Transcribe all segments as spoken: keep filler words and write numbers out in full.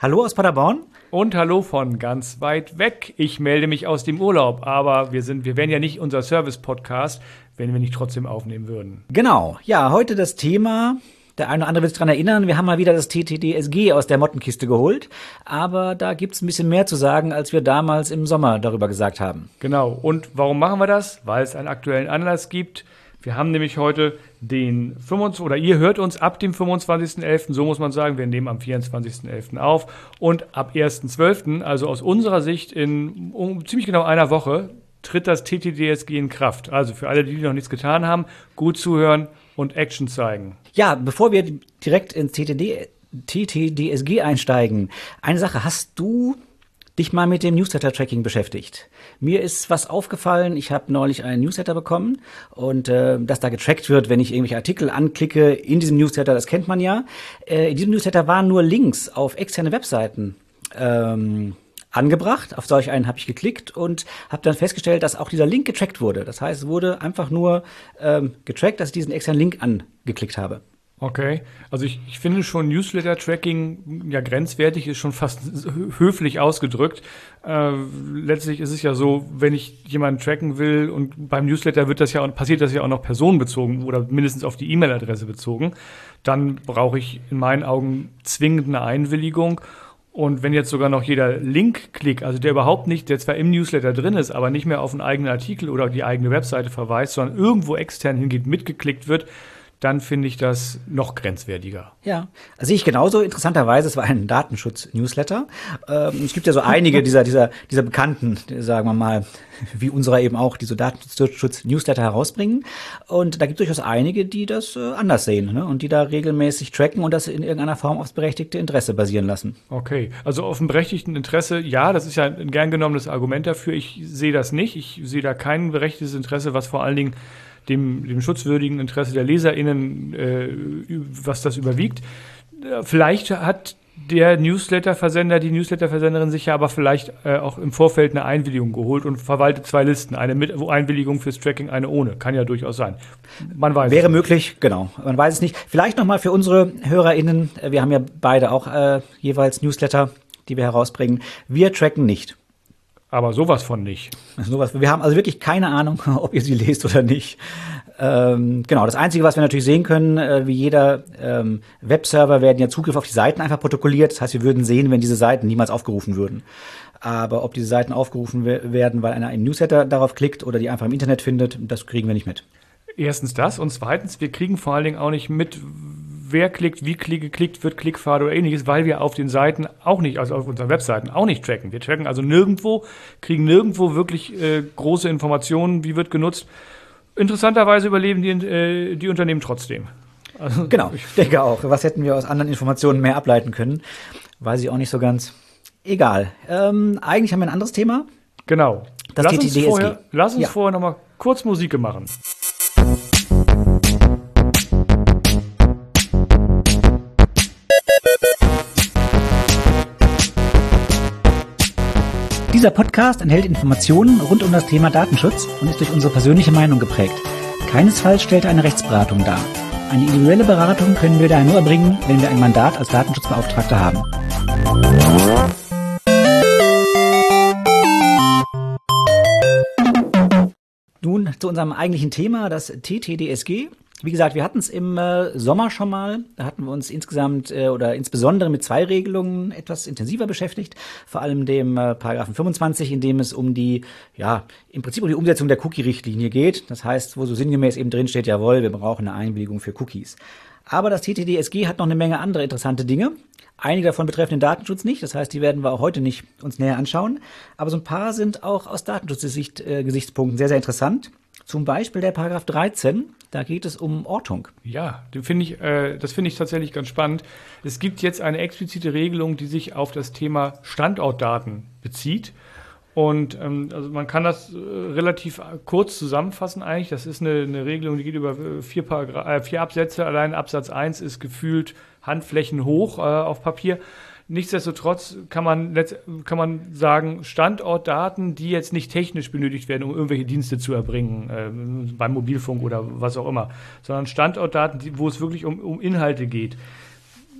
Hallo aus Paderborn. Und hallo von ganz weit weg. Ich melde mich aus dem Urlaub, aber wir sind, wir wären ja nicht unser Service-Podcast, wenn wir nicht trotzdem aufnehmen würden. Genau, ja, heute das Thema, der eine oder andere wird sich daran erinnern, wir haben mal wieder das T T D S G aus der Mottenkiste geholt, aber da gibt's ein bisschen mehr zu sagen, als wir damals im Sommer darüber gesagt haben. Genau, und warum machen wir das? Weil es einen aktuellen Anlass gibt. Wir haben nämlich heute den fünfundzwanzigsten oder ihr hört uns ab dem fünfundzwanzigsten elften, so muss man sagen, wir nehmen am vierundzwanzigsten elften auf und ab ersten zwölften, also aus unserer Sicht in um, ziemlich genau einer Woche, tritt das T T D S G in Kraft. Also für alle, die noch nichts getan haben, gut zuhören und Action zeigen. Ja, bevor wir direkt ins T T D S G einsteigen, eine Sache, hast du dich mal mit dem Newsletter-Tracking beschäftigt? Mir ist was aufgefallen, ich habe neulich einen Newsletter bekommen und äh, dass da getrackt wird, wenn ich irgendwelche Artikel anklicke in diesem Newsletter, das kennt man ja. Äh, in diesem Newsletter waren nur Links auf externe Webseiten ähm, angebracht. Auf solch einen habe ich geklickt und habe dann festgestellt, dass auch dieser Link getrackt wurde. Das heißt, es wurde einfach nur ähm, getrackt, dass ich diesen externen Link angeklickt habe. Okay, also ich, ich finde schon Newsletter-Tracking ja grenzwertig, ist schon fast höflich ausgedrückt. Äh, letztlich ist es ja so, wenn ich jemanden tracken will und beim Newsletter wird das ja passiert das ja auch noch personenbezogen oder mindestens auf die E-Mail-Adresse bezogen, dann brauche ich in meinen Augen zwingend eine Einwilligung. Und wenn jetzt sogar noch jeder Link-Klick, also der überhaupt nicht, der zwar im Newsletter drin ist, aber nicht mehr auf einen eigenen Artikel oder die eigene Webseite verweist, sondern irgendwo extern hingeht, mitgeklickt wird, dann finde ich das noch grenzwertiger. Ja, also sehe ich genauso. Interessanterweise, es war ein Datenschutz-Newsletter. Ähm, es gibt ja so einige dieser, dieser, dieser Bekannten, sagen wir mal, wie unserer eben auch, die so Datenschutz-Newsletter herausbringen. Und da gibt es durchaus einige, die das äh, anders sehen, ne? Und die da regelmäßig tracken und das in irgendeiner Form aufs berechtigte Interesse basieren lassen. Okay, also auf dem berechtigten Interesse, ja, das ist ja ein gern genommenes Argument dafür. Ich sehe das nicht. Ich sehe da kein berechtigtes Interesse, was vor allen Dingen Dem, dem schutzwürdigen Interesse der LeserInnen, äh, was das überwiegt. Vielleicht hat der Newsletter-Versender, die Newsletter-Versenderin sich ja aber vielleicht äh, auch im Vorfeld eine Einwilligung geholt und verwaltet zwei Listen. Eine mit Einwilligung fürs Tracking, eine ohne. Kann ja durchaus sein. Man weiß Wäre es möglich, genau. Man weiß es nicht. Vielleicht nochmal für unsere HörerInnen, wir haben ja beide auch äh, jeweils Newsletter, die wir herausbringen. Wir tracken nicht. Aber sowas von nicht. Sowas. Wir haben also wirklich keine Ahnung, ob ihr sie lest oder nicht. Ähm, genau, das Einzige, was wir natürlich sehen können, äh, wie jeder ähm, Webserver werden ja Zugriff auf die Seiten einfach protokolliert. Das heißt, wir würden sehen, wenn diese Seiten niemals aufgerufen würden. Aber ob diese Seiten aufgerufen we- werden, weil einer einen Newsletter darauf klickt oder die einfach im Internet findet, das kriegen wir nicht mit. Erstens das und zweitens, wir kriegen vor allen Dingen auch nicht mit, wer klickt, wie geklickt wird, Klickpfade oder ähnliches, weil wir auf den Seiten auch nicht, also auf unseren Webseiten auch nicht tracken. Wir tracken also nirgendwo, kriegen nirgendwo wirklich äh, große Informationen, wie wird genutzt. Interessanterweise überleben die, äh, die Unternehmen trotzdem. Also, genau, ich denke auch. Was hätten wir aus anderen Informationen mehr ableiten können? Weiß ich auch nicht so ganz. Egal. Ähm, eigentlich haben wir ein anderes Thema. Genau. Das lass T T D S G. Uns vorher, lass uns ja. vorher noch mal kurz Musik machen. Dieser Podcast enthält Informationen rund um das Thema Datenschutz und ist durch unsere persönliche Meinung geprägt. Keinesfalls stellt er eine Rechtsberatung dar. Eine individuelle Beratung können wir daher nur erbringen, wenn wir ein Mandat als Datenschutzbeauftragter haben. Nun zu unserem eigentlichen Thema, das T T D S G. Wie gesagt, wir hatten es im äh, Sommer schon mal. Da hatten wir uns insgesamt äh, oder insbesondere mit zwei Regelungen etwas intensiver beschäftigt. Vor allem dem äh, Paragraphen fünfundzwanzig, in dem es um die, ja, im Prinzip um die Umsetzung der Cookie-Richtlinie geht. Das heißt, wo so sinngemäß eben drin steht, jawohl, wir brauchen eine Einwilligung für Cookies. Aber das T T D S G hat noch eine Menge andere interessante Dinge. Einige davon betreffen den Datenschutz nicht. Das heißt, die werden wir auch heute nicht uns näher anschauen. Aber so ein paar sind auch aus Datenschutzgesichtspunkten äh, sehr, sehr interessant. Zum Beispiel der Paragraph dreizehn. Da geht es um Ortung. Ja, den find ich, äh, das finde ich tatsächlich ganz spannend. Es gibt jetzt eine explizite Regelung, die sich auf das Thema Standortdaten bezieht. Und ähm, also man kann das äh, relativ kurz zusammenfassen eigentlich. Das ist eine, eine Regelung, die geht über vier, Paragra- äh, vier Absätze. Allein Absatz eins ist gefühlt Handflächen hoch äh, auf Papier. Nichtsdestotrotz kann man, kann man sagen, Standortdaten, die jetzt nicht technisch benötigt werden, um irgendwelche Dienste zu erbringen, äh, beim Mobilfunk oder was auch immer, sondern Standortdaten, die, wo es wirklich um, um Inhalte geht.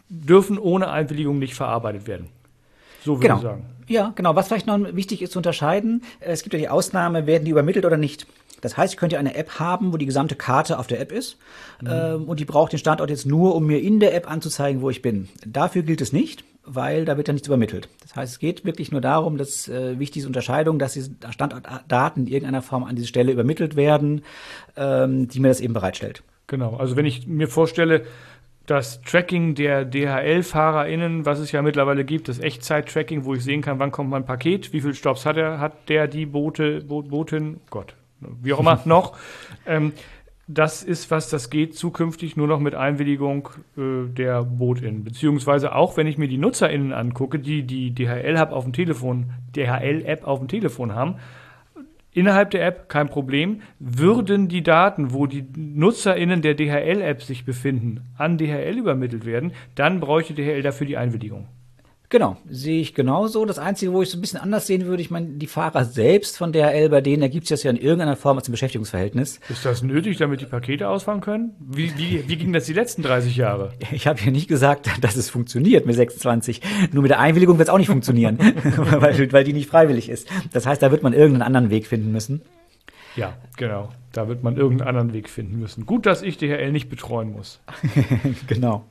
dürfen ohne Einwilligung nicht verarbeitet werden. So würde Genau. ich sagen. Ja, genau. Was vielleicht noch wichtig ist zu unterscheiden, es gibt ja die Ausnahme, werden die übermittelt oder nicht. Das heißt, ich könnte eine App haben, wo die gesamte Karte auf der App ist mhm. ähm, und die braucht den Standort jetzt nur, um mir in der App anzuzeigen, wo ich bin. Dafür gilt es nicht, weil da wird ja nichts übermittelt. Das heißt, es geht wirklich nur darum, dass äh, wichtige Unterscheidung, dass diese Standortdaten in irgendeiner Form an diese Stelle übermittelt werden, ähm, die mir das eben bereitstellt. Genau, also wenn ich mir vorstelle, das Tracking der D H L-FahrerInnen, was es ja mittlerweile gibt, das Echtzeit-Tracking, wo ich sehen kann, wann kommt mein Paket, wie viele Stops hat er, hat der, die Bote, Bo- Botin, Gott, wie auch immer noch. Ähm, das ist was, das geht zukünftig nur noch mit Einwilligung äh, der BootInnen. Beziehungsweise auch, wenn ich mir die NutzerInnen angucke, die die D H L-App auf dem Telefon, D H L-App auf dem Telefon haben, innerhalb der App kein Problem. Würden die Daten, wo die NutzerInnen der D H L-App sich befinden, an D H L übermittelt werden, dann bräuchte D H L dafür die Einwilligung. Genau, sehe ich genauso. Das Einzige, wo ich so ein bisschen anders sehen würde, ich meine, die Fahrer selbst von D H L, bei denen ergibt sich das ja in irgendeiner Form als ein Beschäftigungsverhältnis. Ist das nötig, damit die Pakete ausfahren können? Wie, wie, wie ging das die letzten dreißig Jahre? Ich habe ja nicht gesagt, dass es funktioniert mit sechsundzwanzig. Nur mit der Einwilligung wird es auch nicht funktionieren, weil, weil die nicht freiwillig ist. Das heißt, da wird man irgendeinen anderen Weg finden müssen. Ja, genau. Da wird man irgendeinen anderen Weg finden müssen. Gut, dass ich D H L nicht betreuen muss. Genau.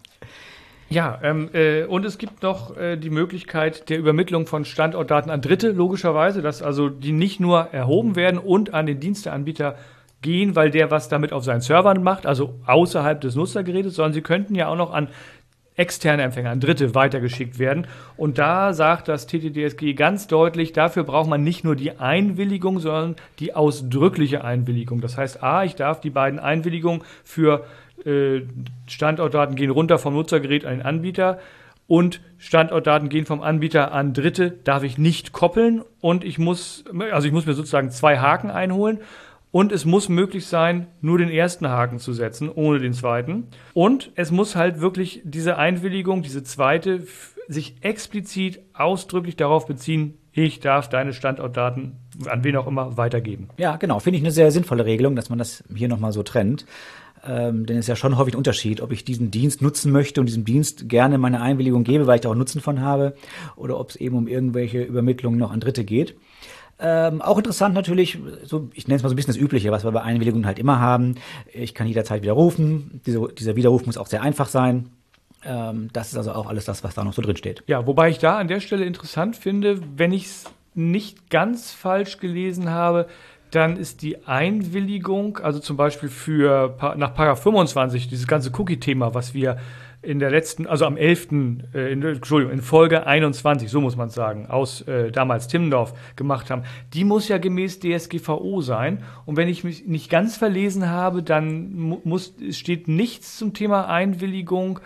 Ja, ähm, äh, und es gibt noch äh, die Möglichkeit der Übermittlung von Standortdaten an Dritte, logischerweise, dass also die nicht nur erhoben werden und an den Diensteanbieter gehen, weil der was damit auf seinen Servern macht, also außerhalb des Nutzergerätes, sondern sie könnten ja auch noch an externe Empfänger, an Dritte weitergeschickt werden. Und da sagt das T T D S G ganz deutlich, dafür braucht man nicht nur die Einwilligung, sondern die ausdrückliche Einwilligung. Das heißt, a, ich darf die beiden Einwilligungen für äh, Standortdaten gehen runter vom Nutzergerät an den Anbieter und Standortdaten gehen vom Anbieter an Dritte, darf ich nicht koppeln und ich muss, also ich muss mir sozusagen zwei Haken einholen. Und es muss möglich sein, nur den ersten Haken zu setzen, ohne den zweiten. Und es muss halt wirklich diese Einwilligung, diese zweite, f- sich explizit ausdrücklich darauf beziehen, ich darf deine Standortdaten an wen auch immer weitergeben. Ja, genau. Finde ich eine sehr sinnvolle Regelung, dass man das hier nochmal so trennt. Ähm, denn es ist ja schon häufig ein Unterschied, ob ich diesen Dienst nutzen möchte und diesem Dienst gerne meine Einwilligung gebe, weil ich da auch Nutzen von habe, oder ob es eben um irgendwelche Übermittlungen noch an Dritte geht. Ähm, auch interessant natürlich, so, ich nenne es mal so ein bisschen das Übliche, was wir bei Einwilligungen halt immer haben. Ich kann jederzeit widerrufen. Diese, dieser Widerruf muss auch sehr einfach sein. Ähm, das ist also auch alles das, was da noch so drin steht. Ja, wobei ich da an der Stelle interessant finde, wenn ich es nicht ganz falsch gelesen habe, dann ist die Einwilligung, also zum Beispiel für Pa- nach Paragraph fünfundzwanzig, dieses ganze Cookie-Thema, was wir in der letzten, also am elften Äh, in, Entschuldigung, in Folge einundzwanzig, so muss man es sagen, aus äh, damals Timmendorf gemacht haben, die muss ja gemäß D S G V O sein. Und wenn ich mich nicht ganz verlesen habe, dann mu- muss, es steht nichts zum Thema Einwilligung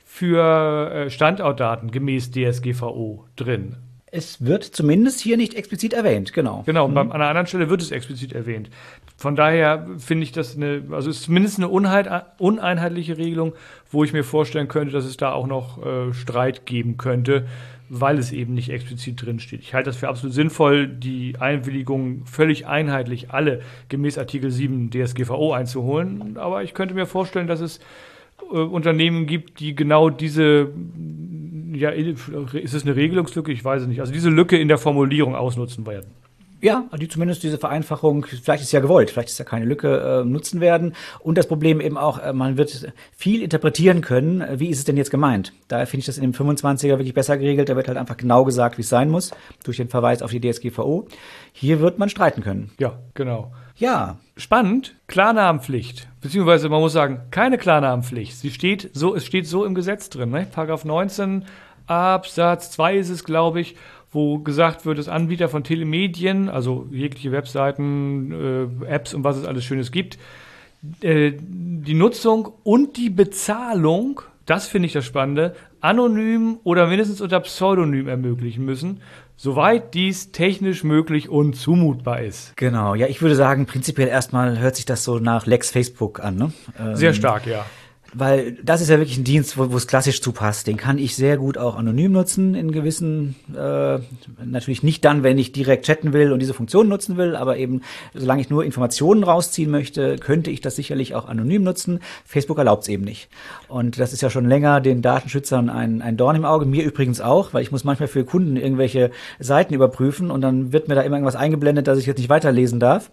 für äh, Standortdaten gemäß D S G V O drin. Es wird zumindest hier nicht explizit erwähnt, genau. Genau, und beim, an einer anderen Stelle wird es explizit erwähnt. Von daher finde ich das eine, also es ist zumindest eine unheit, uneinheitliche Regelung, wo ich mir vorstellen könnte, dass es da auch noch äh, Streit geben könnte, weil es eben nicht explizit drin steht. Ich halte das für absolut sinnvoll, die Einwilligung völlig einheitlich alle gemäß Artikel sieben D S G V O einzuholen. Aber ich könnte mir vorstellen, dass es äh, Unternehmen gibt, die genau diese, ja, ist es eine Regelungslücke? Ich weiß es nicht. Also diese Lücke in der Formulierung ausnutzen werden. Ja, die zumindest diese Vereinfachung, vielleicht ist ja gewollt, vielleicht ist ja keine Lücke, äh, nutzen werden. Und das Problem eben auch, äh, man wird viel interpretieren können, äh, wie ist es denn jetzt gemeint. Daher finde ich das in dem fünfundzwanziger wirklich besser geregelt, da wird halt einfach genau gesagt, wie es sein muss, durch den Verweis auf die D S G V O. Hier wird man streiten können. Ja, genau. Ja, Spannend, Klarnamenpflicht, beziehungsweise man muss sagen, keine Klarnamenpflicht. Sie steht so, es steht so im Gesetz drin, ne? Paragraph neunzehn Absatz zwei ist es, glaube ich, wo gesagt wird, dass Anbieter von Telemedien, also jegliche Webseiten, äh, Apps und was es alles Schönes gibt, äh, die Nutzung und die Bezahlung, das finde ich das Spannende, anonym oder mindestens unter Pseudonym ermöglichen müssen, soweit dies technisch möglich und zumutbar ist. genau. Ja, ich würde sagen, prinzipiell erstmal hört sich das so nach Lex Facebook an, ne? Ähm, Sehr stark, ja. Weil das ist ja wirklich ein Dienst, wo wo es klassisch zu passt. Den kann ich sehr gut auch anonym nutzen in gewissen, äh, natürlich nicht dann, wenn ich direkt chatten will und diese Funktion nutzen will, aber eben, solange ich nur Informationen rausziehen möchte, könnte ich das sicherlich auch anonym nutzen. Facebook erlaubt es eben nicht. Und das ist ja schon länger den Datenschützern ein, ein Dorn im Auge, mir übrigens auch, weil ich muss manchmal für Kunden irgendwelche Seiten überprüfen und dann wird mir da immer irgendwas eingeblendet, dass ich jetzt nicht weiterlesen darf.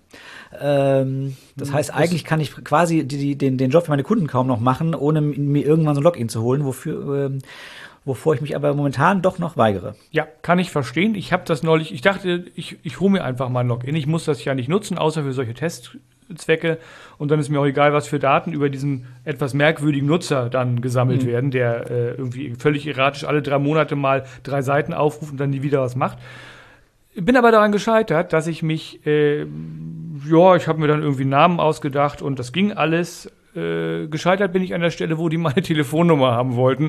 Ähm, das heißt, eigentlich kann ich quasi die, die, den, den Job für meine Kunden kaum noch machen, ohne mir irgendwann so ein Login zu holen, wofür, ähm, wovor ich mich aber momentan doch noch weigere. Ja, kann ich verstehen. Ich habe das neulich, ich dachte, ich, ich hole mir einfach mal ein Login. Ich muss das ja nicht nutzen, außer für solche Testzwecke. Und dann ist mir auch egal, was für Daten über diesen etwas merkwürdigen Nutzer dann gesammelt mhm. werden, der äh, irgendwie völlig erratisch alle drei Monate mal drei Seiten aufruft und dann nie wieder was macht. Bin aber daran gescheitert, dass ich mich, äh, ja, ich habe mir dann irgendwie einen Namen ausgedacht und das ging alles. Äh, gescheitert bin ich an der Stelle, wo die meine Telefonnummer haben wollten,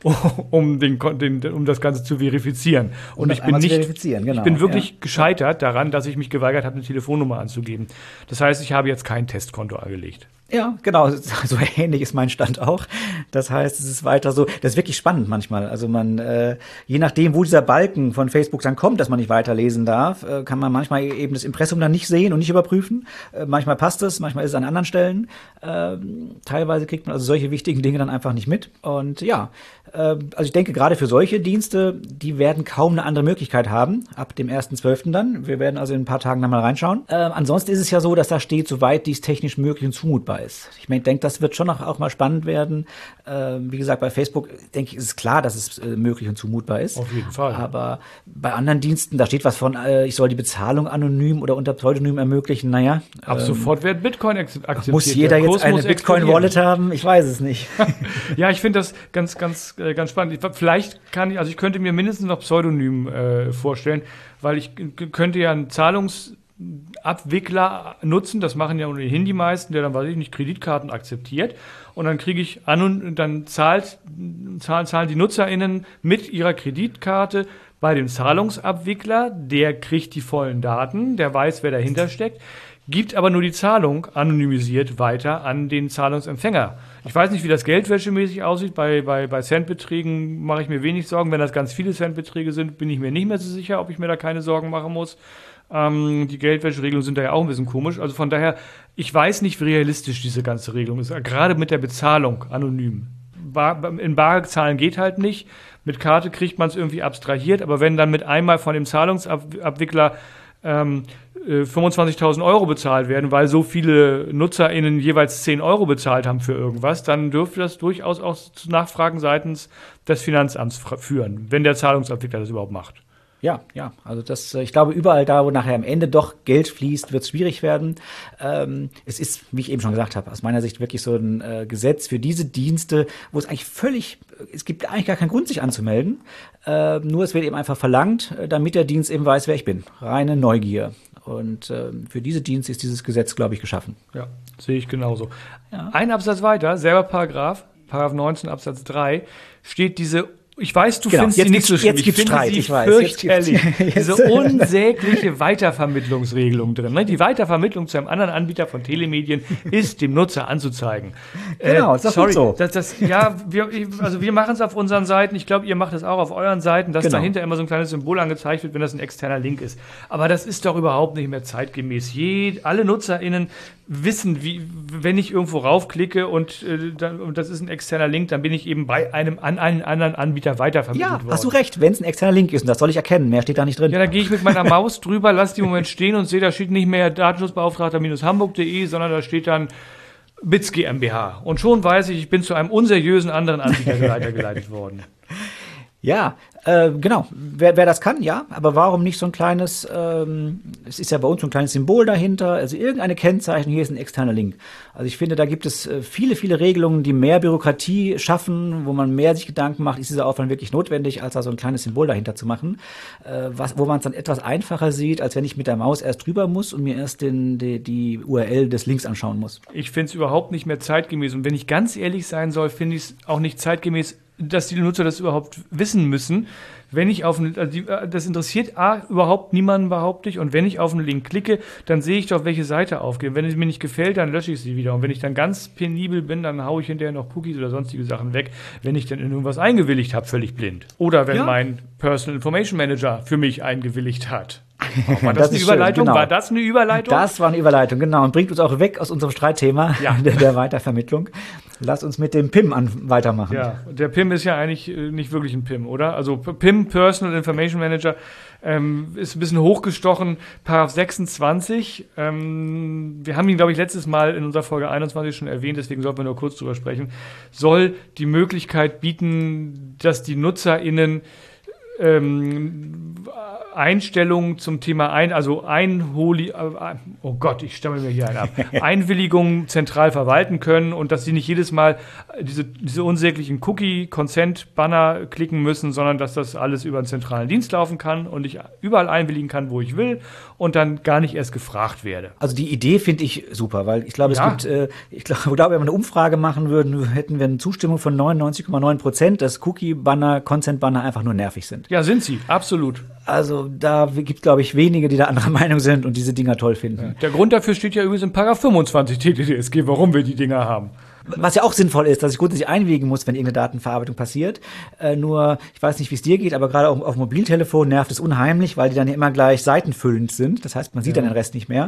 um, den, den, um das Ganze zu verifizieren. Und, und ich bin nicht, genau, ich bin wirklich ja. gescheitert daran, dass ich mich geweigert habe, eine Telefonnummer anzugeben. Das heißt, ich habe jetzt kein Testkonto angelegt. Ja, genau, so ähnlich ist mein Stand auch. Das heißt, es ist weiter so, das ist wirklich spannend manchmal. Also man, äh, je nachdem, wo dieser Balken von Facebook dann kommt, dass man nicht weiterlesen darf, äh, kann man manchmal eben das Impressum dann nicht sehen und nicht überprüfen. Äh, manchmal passt es, manchmal ist es an anderen Stellen. Äh, teilweise kriegt man also solche wichtigen Dinge dann einfach nicht mit. Und ja, äh, also ich denke, gerade für solche Dienste, die werden kaum eine andere Möglichkeit haben, ab dem ersten zwölften dann. Wir werden also in ein paar Tagen dann mal reinschauen. Äh, ansonsten ist es ja so, dass da steht, soweit dies technisch möglich und zumutbar ist. Ich denke, das wird schon noch auch mal spannend werden. Äh, wie gesagt, bei Facebook, denke ich, ist es klar, dass es äh, möglich und zumutbar ist. Auf jeden Fall. Aber bei anderen Diensten, da steht was von, äh, ich soll die Bezahlung anonym oder unter Pseudonym ermöglichen. Naja. Ab ähm, sofort wird Bitcoin akzeptiert. Muss jeder jetzt eine Bitcoin-Wallet haben? Ich weiß es nicht. Ja, ich finde das ganz, ganz, äh, ganz spannend. Vielleicht kann ich, also ich könnte mir mindestens noch Pseudonym äh, vorstellen, weil ich k- könnte ja einen Zahlungs- Abwickler nutzen, das machen ja ohnehin die meisten, der dann, weiß ich nicht, Kreditkarten akzeptiert und dann kriege ich an und dann zahlt, zahlen, zahlen die NutzerInnen mit ihrer Kreditkarte bei dem Zahlungsabwickler, der kriegt die vollen Daten, der weiß, wer dahinter steckt, gibt aber nur die Zahlung anonymisiert weiter an den Zahlungsempfänger. Ich weiß nicht, wie das geldwäschemäßig aussieht. Bei, bei, bei Centbeträgen mache ich mir wenig Sorgen. Wenn das ganz viele Centbeträge sind, bin ich mir nicht mehr so sicher, ob ich mir da keine Sorgen machen muss. Ähm, die Geldwäscheregelungen sind da ja auch ein bisschen komisch. Also von daher, ich weiß nicht, wie realistisch diese ganze Regelung ist. Gerade mit der Bezahlung anonym. Bar, in Bar zahlen geht halt nicht. Mit Karte kriegt man es irgendwie abstrahiert. Aber wenn dann mit einmal von dem Zahlungsabwickler ähm, fünfundzwanzigtausend Euro bezahlt werden, weil so viele NutzerInnen jeweils zehn Euro bezahlt haben für irgendwas, dann dürfte das durchaus auch zu Nachfragen seitens des Finanzamts führen, wenn der Zahlungsabwickler das überhaupt macht. Ja, ja, also das, ich glaube, überall da, wo nachher am Ende doch Geld fließt, wird es schwierig werden. Ähm, es ist, wie ich eben schon gesagt habe, aus meiner Sicht wirklich so ein äh, Gesetz für diese Dienste, wo es eigentlich völlig, es gibt eigentlich gar keinen Grund, sich anzumelden. Äh, nur es wird eben einfach verlangt, damit der Dienst eben weiß, wer ich bin. Reine Neugier. Und äh, für diese Dienste ist dieses Gesetz, glaube ich, geschaffen. Ja, sehe ich genauso. Ja. Ein Absatz weiter, selber Paragraph, Paragraph neunzehn Absatz drei, steht diese, ich weiß, du genau, findest sie nicht so schlimm. Jetzt gibt es Streit, sie ich weiß. Fürchterlich. Jetzt Diese unsägliche Weitervermittlungsregelung drin. Ne? Die Weitervermittlung zu einem anderen Anbieter von Telemedien ist dem Nutzer anzuzeigen. Genau, äh, das sorry, ist so. Das, das, ja, wir, also wir machen es auf unseren Seiten. Ich glaube, ihr macht es auch auf euren Seiten, dass genau. dahinter immer so ein kleines Symbol angezeigt wird, wenn das ein externer Link ist. Aber das ist doch überhaupt nicht mehr zeitgemäß. Je, alle NutzerInnen wissen, wie, wenn ich irgendwo raufklicke und, äh, dann, und das ist ein externer Link, dann bin ich eben bei einem an einen anderen Anbieter weitervermittelt ja, worden. Hast du recht, wenn es ein externer Link ist, und das soll ich erkennen, mehr steht da nicht drin. Ja, dann gehe ich mit meiner Maus drüber, lasse die im Moment stehen und sehe, da steht nicht mehr Datenschutzbeauftragter-hamburg punkt de, sondern da steht dann B I Z GmbH. Und schon weiß ich, ich bin zu einem unseriösen anderen Anbieter weitergeleitet worden. Ja, äh, genau. Wer, wer das kann, ja. Aber warum nicht so ein kleines, ähm, es ist ja bei uns so ein kleines Symbol dahinter, also irgendeine Kennzeichen, hier ist ein externer Link. Also ich finde, da gibt es äh, viele, viele Regelungen, die mehr Bürokratie schaffen, wo man mehr sich Gedanken macht, ist dieser Aufwand wirklich notwendig, als da so ein kleines Symbol dahinter zu machen, äh, was, wo man es dann etwas einfacher sieht, als wenn ich mit der Maus erst drüber muss und mir erst den, die, die U R L des Links anschauen muss. Ich finde es überhaupt nicht mehr zeitgemäß. Und wenn ich ganz ehrlich sein soll, finde ich es auch nicht zeitgemäß, dass die Nutzer das überhaupt wissen müssen, wenn ich auf einen, also das interessiert A, überhaupt niemanden, behaupte ich, und wenn ich auf einen Link klicke, dann sehe ich doch, welche Seite aufgeht. Wenn es mir nicht gefällt, dann lösche ich sie wieder. Und wenn ich dann ganz penibel bin, dann haue ich hinterher noch Cookies oder sonstige Sachen weg, wenn ich dann in irgendwas eingewilligt habe, völlig blind. Oder wenn ja. mein Personal Information Manager für mich eingewilligt hat. War das, das eine Überleitung? Schön, genau. War das eine Überleitung? Das war eine Überleitung, genau. Und bringt uns auch weg aus unserem Streitthema ja. der, der Weitervermittlung. Lass uns mit dem P I M an, weitermachen. Ja, der P I M ist ja eigentlich äh, nicht wirklich ein P I M, oder? Also P I M, Personal Information Manager, ähm, ist ein bisschen hochgestochen. Paragraph sechsundzwanzig, ähm, wir haben ihn, glaube ich, letztes Mal in unserer Folge einundzwanzig schon erwähnt, deswegen sollten wir nur kurz drüber sprechen, soll die Möglichkeit bieten, dass die NutzerInnen Ähm, Einstellungen zum Thema ein, also Einholi, äh, oh Gott, ich stamme mir hier einen ab, Einwilligungen zentral verwalten können und dass sie nicht jedes Mal diese, diese unsäglichen Cookie-Consent-Banner klicken müssen, sondern dass das alles über einen zentralen Dienst laufen kann und ich überall einwilligen kann, wo ich will und dann gar nicht erst gefragt werde. Also die Idee finde ich super, weil ich glaube, es ja. gibt, äh, ich glaube, wenn wir eine Umfrage machen würden, hätten wir eine Zustimmung von neunundneunzig Komma neun Prozent, dass Cookie-Banner, Consent-Banner einfach nur nervig sind. Ja, sind sie, absolut. Also da gibt es, glaube ich, wenige, die da anderer Meinung sind und diese Dinger toll finden. Ja. Der Grund dafür steht ja übrigens in Paragraph fünfundzwanzig T T D S G, warum wir die Dinger haben. Was ja auch sinnvoll ist, dass ich grundsätzlich einwilligen muss, wenn irgendeine Datenverarbeitung passiert. Äh, nur, ich weiß nicht, wie es dir geht, aber gerade auf, auf dem Mobiltelefon nervt es unheimlich, weil die dann ja immer gleich seitenfüllend sind. Das heißt, man sieht ja. dann den Rest nicht mehr.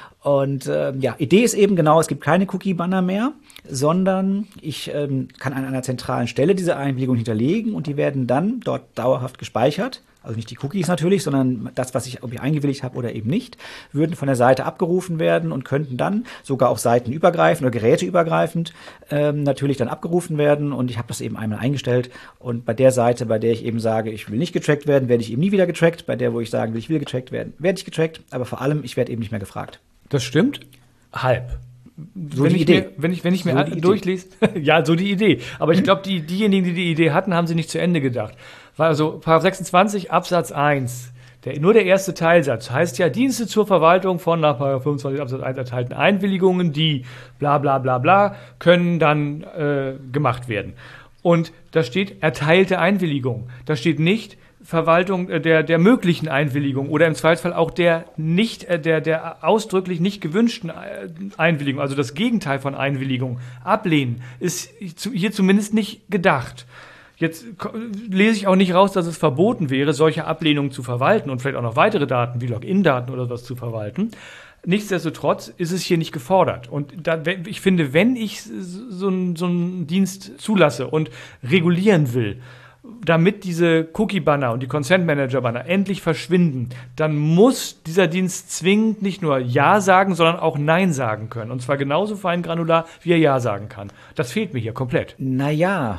Und äh, ja, Idee ist eben genau, es gibt keine Cookie-Banner mehr, sondern ich ähm, kann an einer zentralen Stelle diese Einwilligung hinterlegen und die werden dann dort dauerhaft gespeichert. Also nicht die Cookies natürlich, sondern das, was ich, ob ich eingewilligt habe oder eben nicht, würden von der Seite abgerufen werden und könnten dann sogar auch seitenübergreifend oder geräteübergreifend ähm, natürlich dann abgerufen werden. Und ich habe das eben einmal eingestellt. Und bei der Seite, bei der ich eben sage, ich will nicht getrackt werden, werde ich eben nie wieder getrackt. Bei der, wo ich sagen will, ich will getrackt werden, werde ich getrackt. Aber vor allem, ich werde eben nicht mehr gefragt. Das stimmt? Halb. So wenn die ich Idee. Mir, wenn ich, wenn ich mir so durchlese, ja, so die Idee. Aber ich glaube, die, diejenigen, die die Idee hatten, haben sie nicht zu Ende gedacht. Weil also Paragraph sechsundzwanzig Absatz eins, der, nur der erste Teilsatz, heißt ja, Dienste zur Verwaltung von nach Paragraph fünfundzwanzig Absatz eins erteilten Einwilligungen, die bla bla bla bla, können dann äh, gemacht werden. Und da steht erteilte Einwilligung. Da steht nicht Verwaltung äh, der, der möglichen Einwilligung oder im Zweifelsfall auch der nicht, äh, der, der ausdrücklich nicht gewünschten äh, Einwilligung, also das Gegenteil von Einwilligung, ablehnen, ist hier zumindest nicht gedacht. Jetzt lese ich auch nicht raus, dass es verboten wäre, solche Ablehnungen zu verwalten und vielleicht auch noch weitere Daten wie Login-Daten oder was zu verwalten. Nichtsdestotrotz ist es hier nicht gefordert. Und da, ich finde, wenn ich so einen, so einen Dienst zulasse und regulieren will, damit diese Cookie-Banner und die Consent-Manager-Banner endlich verschwinden, dann muss dieser Dienst zwingend nicht nur Ja sagen, sondern auch Nein sagen können. Und zwar genauso feingranular, wie er Ja sagen kann. Das fehlt mir hier komplett. Naja,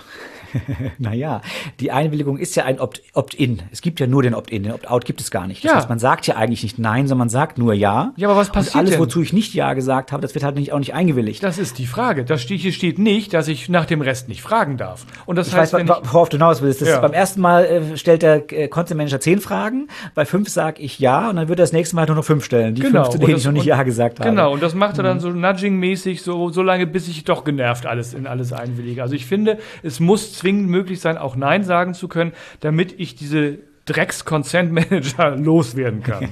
naja, die Einwilligung ist ja ein Opt- Opt-in. Es gibt ja nur den Opt-in, den Opt-out gibt es gar nicht. Das ja. heißt, man sagt ja eigentlich nicht Nein, sondern man sagt nur Ja. Ja, aber was passiert Und alles, denn? wozu ich nicht Ja gesagt habe, das wird halt nicht, auch nicht eingewilligt. Das ist die Frage. Das steht, hier steht nicht, dass ich nach dem Rest nicht fragen darf. Und das ich heißt, weiß, wenn ich, worauf du hinaus willst. Das ja. ist, beim ersten Mal äh, stellt der äh, Content Manager zehn Fragen, bei fünf sage ich Ja und dann wird er das nächste Mal nur noch fünf stellen. Die genau. fünf, zu denen das, ich noch nicht und, Ja gesagt habe. Genau, und das macht er dann mhm. so nudging-mäßig, so, so lange, bis ich doch genervt alles in alles einwillige. Also ich finde, es muss zwingend möglich sein, auch Nein sagen zu können, damit ich diese Drecks-Consent-Manager loswerden kann.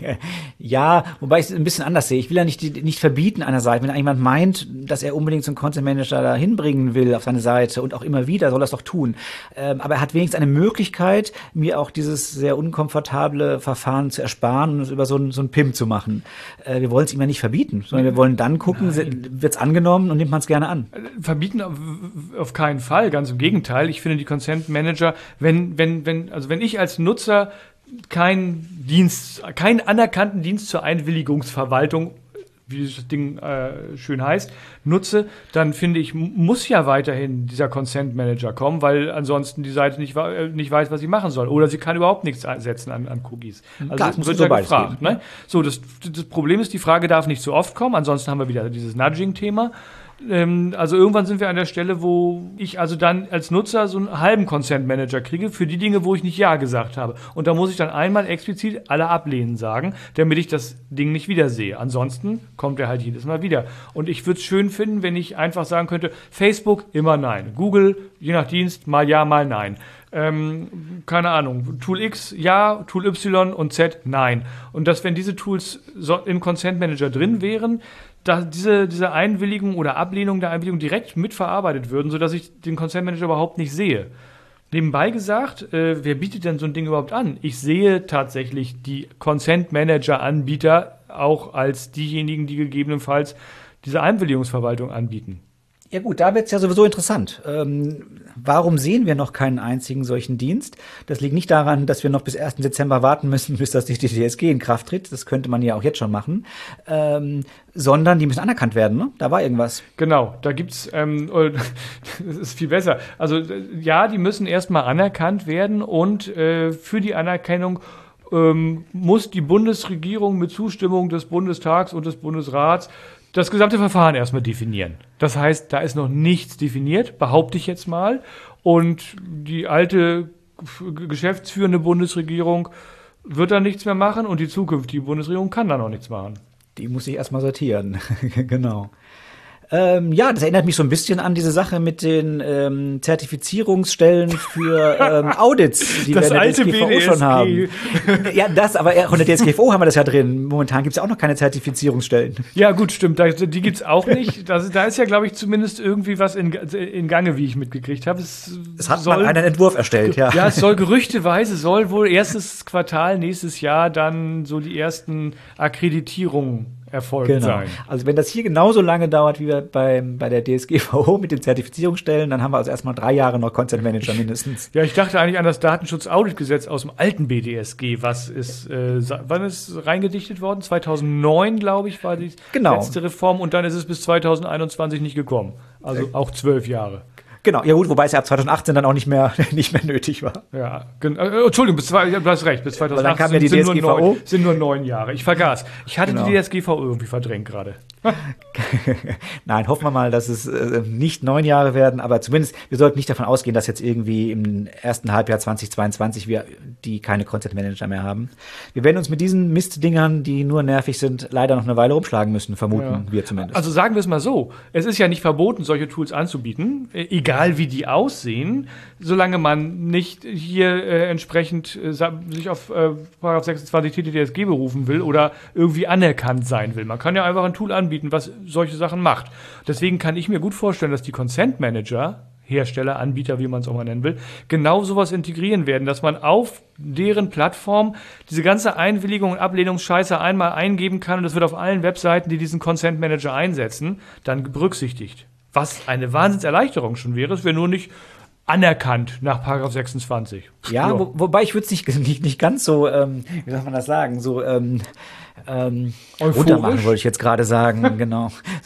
Ja, wobei ich es ein bisschen anders sehe. Ich will ja nicht, nicht verbieten einer Seite. Wenn jemand meint, dass er unbedingt so einen Content-Manager da hinbringen will auf seine Seite und auch immer wieder, soll er es doch tun. Ähm, aber er hat wenigstens eine Möglichkeit, mir auch dieses sehr unkomfortable Verfahren zu ersparen und es über so ein, so ein P I M zu machen. Äh, wir wollen es ihm ja nicht verbieten, sondern wir wollen dann gucken, wird es angenommen und nimmt man es gerne an. Verbieten auf, auf keinen Fall, ganz im Gegenteil. Ich finde die Consent-Manager, wenn, wenn, wenn, also wenn ich als Nutzer keinen Dienst, keinen anerkannten Dienst zur Einwilligungsverwaltung, wie das Ding äh, schön heißt, nutze, dann finde ich, muss ja weiterhin dieser Consent Manager kommen, weil ansonsten die Seite nicht, nicht weiß, was sie machen soll. Oder sie kann überhaupt nichts setzen an, an Cookies. Also Klar, das muss wird so ja gefragt. gehen. Ne? So, das, das Problem ist, die Frage darf nicht zu oft kommen, ansonsten haben wir wieder dieses Nudging-Thema. Ähm, also irgendwann sind wir an der Stelle, wo ich also dann als Nutzer so einen halben Consent Manager kriege für die Dinge, wo ich nicht Ja gesagt habe. Und da muss ich dann einmal explizit alle ablehnen sagen, damit ich das Ding nicht wiedersehe. Ansonsten kommt er halt jedes Mal wieder. Und ich würde es schön finden, wenn ich einfach sagen könnte, Facebook immer nein. Google, je nach Dienst, mal ja, mal nein. Ähm, keine Ahnung, Tool X ja, Tool Y und Z nein. Und dass, wenn diese Tools so im Consent Manager drin wären, dass diese, diese Einwilligung oder Ablehnung der Einwilligung direkt mitverarbeitet würden, sodass ich den Consent Manager überhaupt nicht sehe. Nebenbei gesagt, äh, wer bietet denn so ein Ding überhaupt an? Ich sehe tatsächlich die Consent Manager Anbieter auch als diejenigen, die gegebenenfalls diese Einwilligungsverwaltung anbieten. Ja gut, da wird es ja sowieso interessant. Ähm, warum sehen wir noch keinen einzigen solchen Dienst? Das liegt nicht daran, dass wir noch bis ersten Dezember warten müssen, bis das T T D S G in Kraft tritt. Das könnte man ja auch jetzt schon machen. Ähm, sondern die müssen anerkannt werden, ne? Da war irgendwas. Genau, da gibt's, ähm, das ist viel besser. Also ja, die müssen erstmal anerkannt werden und äh, für die Anerkennung ähm, muss die Bundesregierung mit Zustimmung des Bundestags und des Bundesrats das gesamte Verfahren erstmal definieren. Das heißt, da ist noch nichts definiert, behaupte ich jetzt mal. Und die alte geschäftsführende Bundesregierung wird da nichts mehr machen und die zukünftige Bundesregierung kann da noch nichts machen. Die muss ich erstmal sortieren. Genau. Ähm, ja, das erinnert mich so ein bisschen an diese Sache mit den ähm, Zertifizierungsstellen für ähm, Audits, die das wir in der D S G V O schon haben. Ja, das, aber auch in der D S G V O haben wir das ja drin. Momentan gibt es ja auch noch keine Zertifizierungsstellen. Ja, gut, stimmt. Da, die gibt's auch nicht. Das, da ist ja, glaube ich, zumindest irgendwie was in, in Gange, wie ich mitgekriegt habe. Es, es hat soll, mal einen Entwurf erstellt, ja. Ja, es soll gerüchteweise, soll wohl erstes Quartal nächstes Jahr dann so die ersten Akkreditierungen erfolgt genau. sein. Also wenn das hier genauso lange dauert wie wir beim, bei der D S G V O mit den Zertifizierungsstellen, dann haben wir also erstmal drei Jahre noch Content Manager mindestens. Ja, ich dachte eigentlich an das Datenschutz-Audit-Gesetz aus dem alten B D S G, was ist, äh, wann ist reingedichtet worden? zweitausendneun, glaube ich, war die genau. letzte Reform und dann ist es bis zweitausendeinundzwanzig nicht gekommen. Also auch zwölf Jahre. Genau, ja gut, wobei es ja ab zweitausendachtzehn dann auch nicht mehr, nicht mehr nötig war. Ja, gen- äh, Entschuldigung, bis zwei, du hast recht, bis zweitausendachtzehn dann kam ja die sind, D S G V O. Nur neun, sind nur neun Jahre. Ich vergaß. Ich hatte genau. die D S G V O irgendwie verdrängt gerade. Nein, hoffen wir mal, dass es äh, nicht neun Jahre werden, aber zumindest, wir sollten nicht davon ausgehen, dass jetzt irgendwie im ersten Halbjahr zweitausendzweiundzwanzig wir die keine Content Manager mehr haben. Wir werden uns mit diesen Mistdingern, die nur nervig sind, leider noch eine Weile rumschlagen müssen, vermuten Ja. wir zumindest. Also sagen wir es mal so, es ist ja nicht verboten, solche Tools anzubieten, äh, egal wie die aussehen, solange man nicht hier äh, entsprechend äh, sich auf äh, Paragraph sechsundzwanzig T T D S G berufen will oder irgendwie anerkannt sein will. Man kann ja einfach ein Tool anbieten, was solche Sachen macht. Deswegen kann ich mir gut vorstellen, dass die Consent Manager, Hersteller, Anbieter, wie man es auch mal nennen will, genau sowas integrieren werden, dass man auf deren Plattform diese ganze Einwilligung und Ablehnungsscheiße einmal eingeben kann und das wird auf allen Webseiten, die diesen Consent Manager einsetzen, dann berücksichtigt. Was eine Wahnsinnserleichterung schon wäre, es wäre nur nicht anerkannt nach Paragraph sechsundzwanzig. Ja, Ja. Wo, wobei ich würde es nicht, nicht, nicht ganz so, ähm, wie soll man das sagen, so ähm, ähm, runtermachen, wollte ich jetzt gerade sagen, genau.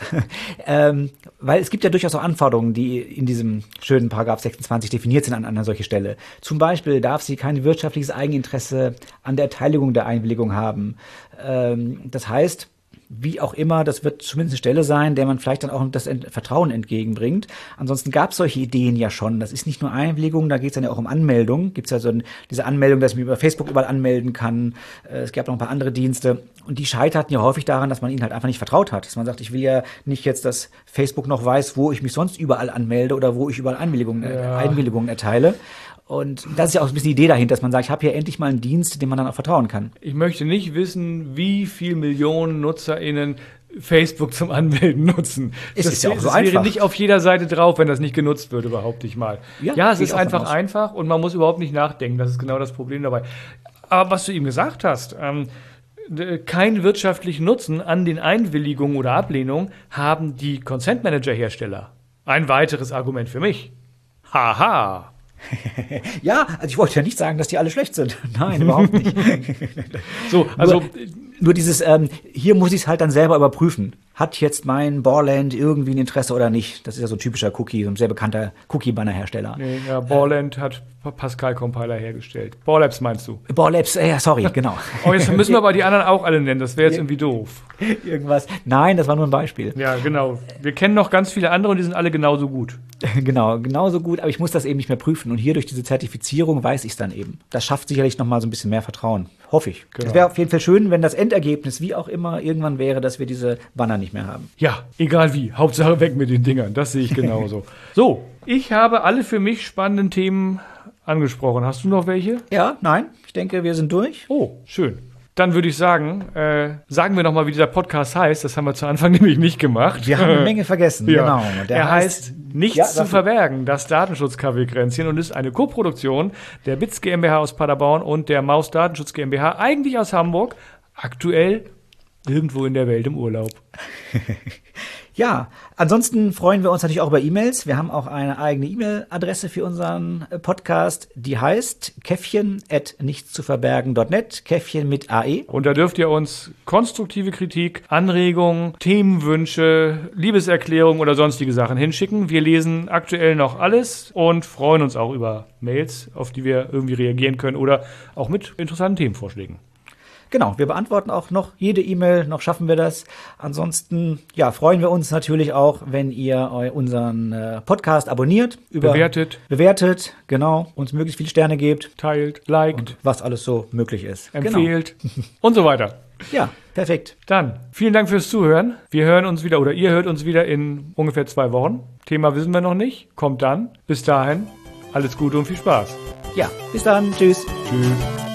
ähm, weil es gibt ja durchaus auch Anforderungen, die in diesem schönen Paragraph sechsundzwanzig definiert sind an einer solchen Stelle. Zum Beispiel darf sie kein wirtschaftliches Eigeninteresse an der Erteilung der Einwilligung haben. Ähm, das heißt, wie auch immer, das wird zumindest eine Stelle sein, der man vielleicht dann auch das Ent- Vertrauen entgegenbringt. Ansonsten gab es solche Ideen ja schon. Das ist nicht nur Einwilligung, da geht es dann ja auch um Anmeldung. Gibt es ja so ein, diese Anmeldung, dass ich mich über Facebook überall anmelden kann. Äh, es gab noch ein paar andere Dienste. Und die scheiterten ja häufig daran, dass man ihnen halt einfach nicht vertraut hat. Dass man sagt, ich will ja nicht jetzt, dass Facebook noch weiß, wo ich mich sonst überall anmelde oder wo ich überall Einwilligungen, Ja. äh, Einwilligungen erteile. Und das ist ja auch ein bisschen die Idee dahinter, dass man sagt, ich habe hier endlich mal einen Dienst, dem man dann auch vertrauen kann. Ich möchte nicht wissen, wie viel Millionen NutzerInnen Facebook zum Anmelden nutzen. Es das ist ja auch so das wäre einfach. nicht auf jeder Seite drauf, wenn das nicht genutzt würde, behaupte ich mal. Ja, Ja, es gehe ist ich auch einfach von aus. einfach und man muss überhaupt nicht nachdenken. Das ist genau das Problem dabei. Aber was du eben gesagt hast, ähm, d- keinen wirtschaftlichen Nutzen an den Einwilligungen oder Ablehnungen haben die Consent Manager Hersteller. Ein weiteres Argument für mich. Haha. Ja, also ich wollte ja nicht sagen, dass die alle schlecht sind. Nein, überhaupt nicht. So, also nur, nur dieses, ähm, hier muss ich es halt dann selber überprüfen. Hat jetzt mein Borland irgendwie ein Interesse oder nicht? Das ist ja so ein typischer Cookie, so ein sehr bekannter Cookie-Banner-Hersteller. nee, ja, Borland hat Pascal-Compiler hergestellt. Borlabs meinst du? Borlabs, äh, sorry, genau. Oh, jetzt müssen wir aber die anderen auch alle nennen, das wäre jetzt irgendwie doof. Irgendwas. Nein, das war nur ein Beispiel. Ja, genau. Wir kennen noch ganz viele andere und die sind alle genauso gut. Genau, genauso gut, aber ich muss das eben nicht mehr prüfen. Und hier durch diese Zertifizierung weiß ich es dann eben. Das schafft sicherlich nochmal so ein bisschen mehr Vertrauen. Hoffe ich. Genau. Es wäre auf jeden Fall schön, wenn das Endergebnis, wie auch immer, irgendwann wäre, dass wir diese Banner nicht mehr haben. Ja, egal wie. Hauptsache weg mit den Dingern. Das sehe ich genauso. So, ich habe alle für mich spannenden Themen angesprochen. Hast du noch welche? Ja, nein. Ich denke, wir sind durch. Oh, schön. Dann würde ich sagen, äh, sagen wir nochmal, wie dieser Podcast heißt. Das haben wir zu Anfang nämlich nicht gemacht. Wir haben eine Menge vergessen, ja. genau. Der er heißt, heißt Nichts ja, zu verbergen, das Datenschutz-Kaffeekränzchen und ist eine Koproduktion der B I T S GmbH aus Paderborn und der Maus Datenschutz GmbH, eigentlich aus Hamburg, aktuell irgendwo in der Welt im Urlaub. Ja, ansonsten freuen wir uns natürlich auch über E-Mails. Wir haben auch eine eigene E-Mail-Adresse für unseren Podcast, die heißt käffchen at nichtszuverbergen punkt net, Käffchen mit A E. Und da dürft ihr uns konstruktive Kritik, Anregungen, Themenwünsche, Liebeserklärungen oder sonstige Sachen hinschicken. Wir lesen aktuell noch alles und freuen uns auch über Mails, auf die wir irgendwie reagieren können oder auch mit interessanten Themenvorschlägen. Genau, wir beantworten auch noch jede E-Mail, noch schaffen wir das. Ansonsten, ja, freuen wir uns natürlich auch, wenn ihr unseren äh, Podcast abonniert. Über, bewertet. Bewertet, genau. Uns möglichst viele Sterne gebt. Teilt, liked. Und was alles so möglich ist. Empfehlt. Genau. Und so weiter. Ja, perfekt. Dann, vielen Dank fürs Zuhören. Wir hören uns wieder, oder ihr hört uns wieder in ungefähr zwei Wochen. Thema wissen wir noch nicht. Kommt dann. Bis dahin, alles Gute und viel Spaß. Ja, bis dann. Tschüss. Tschüss.